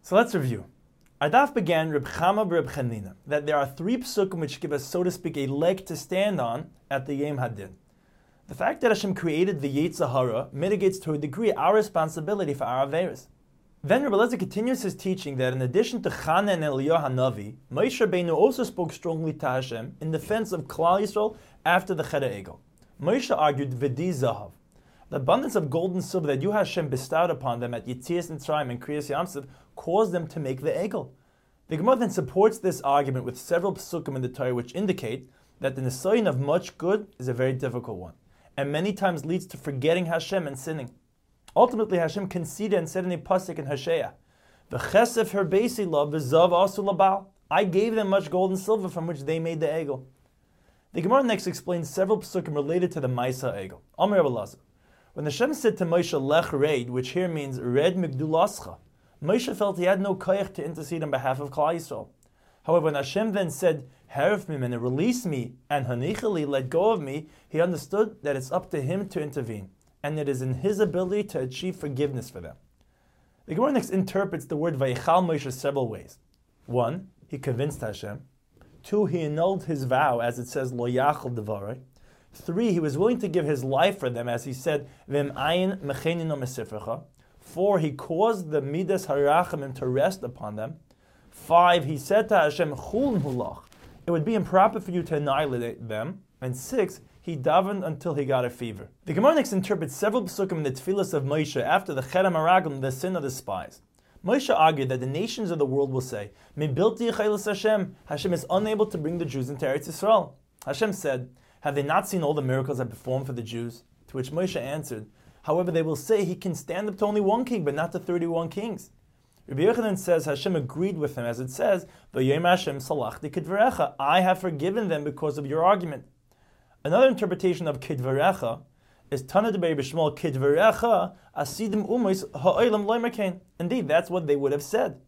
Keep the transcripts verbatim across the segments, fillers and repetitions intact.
So let's review. Our daf began Reb Chama b'Reb Chanina, that there are three psukim which give us, so to speak, a leg to stand on at the Yom Hadin. The fact that Hashem created the Yetzer Hara mitigates to a degree our responsibility for our averos. Then Rebbe Eliezer continues his teaching that in addition to Chana and Eliyahu Hanavi, Moshe Rabbeinu also spoke strongly to Hashem in defense of Klal Yisrael after the Cheder Egel. Moshe argued V'di Zahav, the abundance of gold and silver that you Hashem bestowed upon them at Yetzias Mitzrayim and Kriyas Yamsuf caused them to make the Egel. The Gemara then supports this argument with several psukim in the Torah which indicate that the nisayon of much good is a very difficult one, and many times leads to forgetting Hashem and sinning. Ultimately, Hashem conceded and said in a pasuk in Hosea, "V'chesef herbeisi lo v'zav asu labal." I gave them much gold and silver from which they made the Egel. The Gemara next explains several psukim related to the Maisa Egel. Amar Rebbe Eliezer, when Hashem said to Moshe, "Lech reid," which here means "red migdulascha," Moshe felt he had no koyach to intercede on behalf of Klal Yisrael. However, when Hashem then said, "Heref mimene," release me, and hanichali, let go of me, he understood that it's up to him to intervene, and it is in his ability to achieve forgiveness for them. The Gemara next interprets the word Vayichal Moshe several ways. One, he convinced Hashem. Two, he annulled his vow, as it says, Lo Yachal Devarei. Three, he was willing to give his life for them, as he said, V'im ayin mechenino mesifrecha. Four, he caused the Midas Harachamim to rest upon them. Five, he said to Hashem, Chulin hulach, it would be improper for you to annihilate them. And six, he davened until he got a fever. The Gemara next interprets several psukim in the tefillas of Moshe after the Cherem Haraglim, the sin of the spies. Moshe argued that the nations of the world will say, Me bilti yechelis Hashem, Hashem is unable to bring the Jews into Eretz Yisrael. Hashem said, have they not seen all the miracles I performed for the Jews? To which Moshe answered, however, they will say he can stand up to only one king, but not to thirty-one kings. Rabbi Yochanan says Hashem agreed with him, as it says, V'yom Hashem salachti kidvarecha, I have forgiven them because of your argument. Another interpretation of kidvarecha is Tana de Be'er B'Shmuel, kidvarecha asidim umis ha'olam loimerkein. Indeed, that's what they would have said.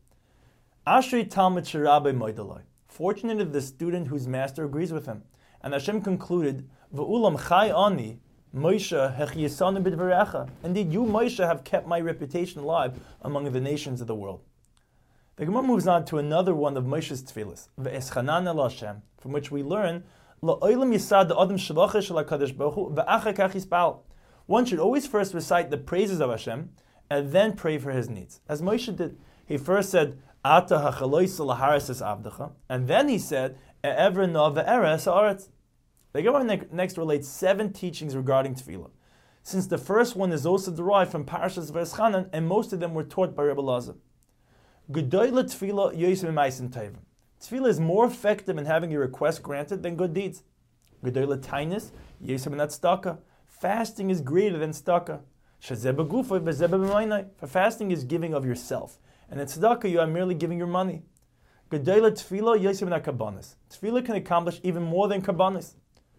Ashrei Talmud Sherabe Moidaloi. Fortunate is the student whose master agrees with him. And Hashem concluded, V'ulam chai ani, Moshe hechyesanu b'dvarecha. Indeed, you, Moshe, have kept my reputation alive among the nations of the world. The Gemara moves on to another one of Moshe's tefillas, V'eschanan el Hashem, from which we learn, La'olam yisad adam shalacha shel HaKadosh Baruch Hu, v'achar kach yispal. One should always first recite the praises of Hashem, and then pray for his needs. As Moshe did, he first said, Ata hachalois laharis es avdecha, and then he said, E'evra no ve'eres ha'aretz. The Gemara next relates seven teachings regarding tefillah, since the first one is also derived from Parashas V'eschanan, and most of them were taught by Rebbe Eliezer. Gedoyle tefillah yosem ma'asim tovim. Tefillah is more effective in having your request granted than good deeds. Gedoyle tainis yosem tzedakah. Fasting is greater than tzedakah. Shezeh b'gufay v'zeh b'maynai. For fasting is giving of yourself, and in tzedakah you are merely giving your money. Gedoyle tefillah yosem kabbanis. Tefillah can accomplish even more than kabbanis.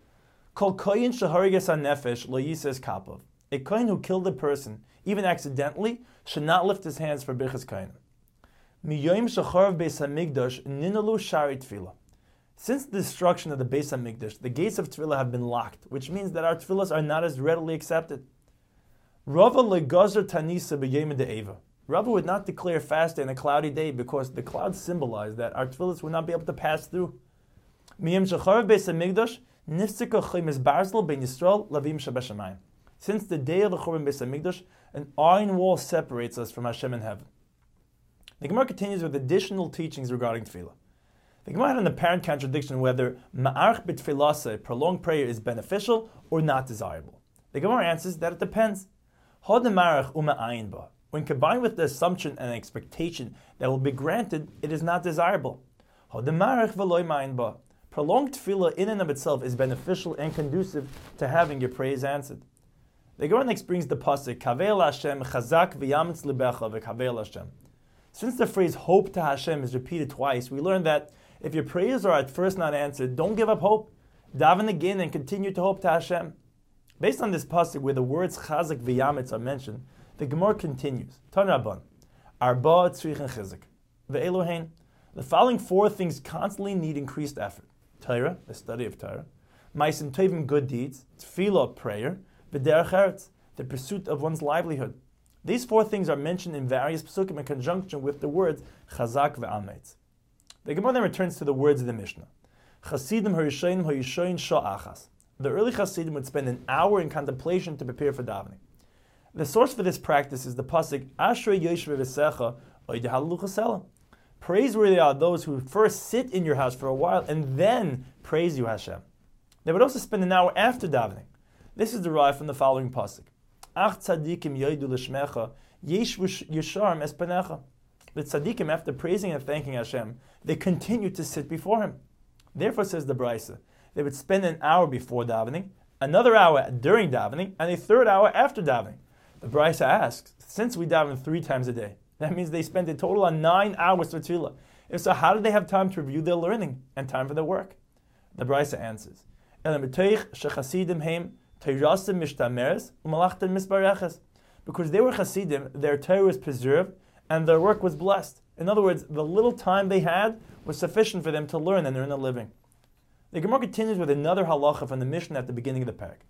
Kol koyin shehariges hanefesh lo yises kapav. A kohen who killed a person, even accidentally, should not lift his hands for birchas kohen. Miyoyim shecharav beis hamikdash ninalu shari tefillah. Since the destruction of the beis hamikdash, the gates of tefillah have been locked, which means that our tefillahs are not as readily accepted. Rava legazer tanisa b'yom de'eva. Rava would not declare fast on a cloudy day because the clouds symbolize that our tefillahs would not be able to pass through. Miyom shecharav beis hamikdash. Since the day of the Churban Beis Hamikdash, an iron wall separates us from Hashem in heaven. The Gemara continues with additional teachings regarding tefillah. The Gemara had an apparent contradiction whether ma'arch b'tefillah, prolonged prayer, is beneficial or not desirable. The Gemara answers that it depends. When combined with the assumption and expectation that will be granted, it is not desirable. Prolonged tefillah in and of itself is beneficial and conducive to having your prayers answered. The Gemara next brings the pasuk, Kaveil Hashem chazak v'yamitz libecha v'kaveil Hashem. Since the phrase hope to Hashem is repeated twice, we learn that if your prayers are at first not answered, don't give up hope. Daven again and continue to hope to Hashem. Based on this pasuk where the words chazak v'yamitz are mentioned, the Gemara continues, Tan Rabban, Arba tzrichen chizuk, ve'elohein. The following four things constantly need increased effort. Torah, the study of Torah, Ma'asim Tovim, good deeds, Tefillah, prayer, V'derech Eretz, the pursuit of one's livelihood. These four things are mentioned in various psukim in conjunction with the words chazak ve'ametz. The Gemara then returns to the words of the Mishnah. Chasidim harishonim hayishoin sha'achas. The early Chasidim would spend an hour in contemplation to prepare for davening. The source for this practice is the pasuk Ashrei Yoshev V'Secha Oidehalu Chasela. Praiseworthy are those who first sit in your house for a while and then praise you, Hashem. They would also spend an hour after davening. This is derived from the following pasuk: Ach tzadikim yoidu l'shmecha yeshvu yisharm es panecha. The tzadikim, after praising and thanking Hashem, they continue to sit before Him. Therefore, says the Brisa, they would spend an hour before davening, another hour during davening, and a third hour after davening. The Brisa asks, since we daven three times a day, that means they spend a total of nine hours for tefillah. If so, how do they have time to review their learning and time for their work? The Brisa answers, because they were Chasidim, their Torah was preserved and their work was blessed. In other words, the little time they had was sufficient for them to learn and earn a living. The Gemara continues with another halacha from the Mishnah at the beginning of the parak.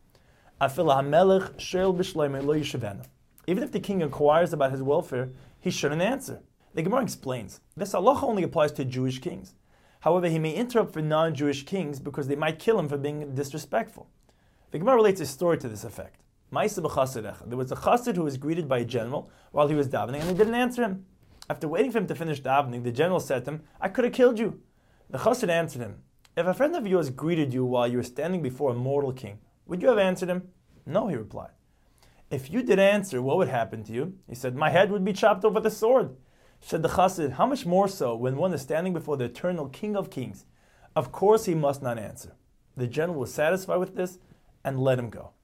Even if the king inquires about his welfare, he shouldn't answer. The Gemara explains, this halacha only applies to Jewish kings. However, he may interrupt for non-Jewish kings because they might kill him for being disrespectful. The Gemara relates a story to this effect. There was a chassid who was greeted by a general while he was davening, and he didn't answer him. After waiting for him to finish davening, the general said to him, I could have killed you. The chassid answered him, if a friend of yours greeted you while you were standing before a mortal king, would you have answered him? No, he replied. If you did answer, what would happen to you? He said, my head would be chopped off with a sword. Said the chassid, how much more so when one is standing before the eternal King of Kings? Of course he must not answer. The general was satisfied with this and let him go.